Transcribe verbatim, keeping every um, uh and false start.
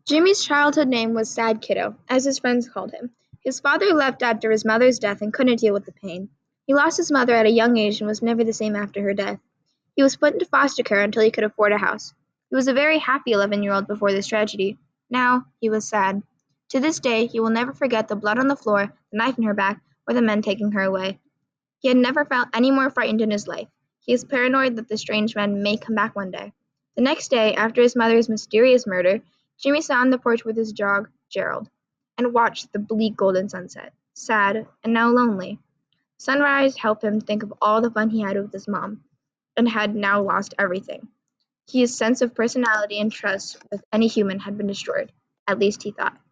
Jimmy's childhood name was Sad Kiddo, as his friends called him. His father left after his mother's death and couldn't deal with the pain. He lost his mother at a young age and was never the same after her death. He was put into foster care until he could afford a house. He was a very happy eleven-year-old before this tragedy. Now he was sad. To this day, he will never forget the blood on the floor, the knife in her back, or the men taking her away. He had never felt any more frightened in his life. He is paranoid that the strange men may come back one day. The next day, after his mother's mysterious murder, Jimmy sat on the porch with his dog, Gerald, and watched the bleak golden sunset, sad and now lonely. Sunrise helped him think of all the fun he had with his mom, and had now lost everything. His sense of personality and trust with any human had been destroyed, at least he thought.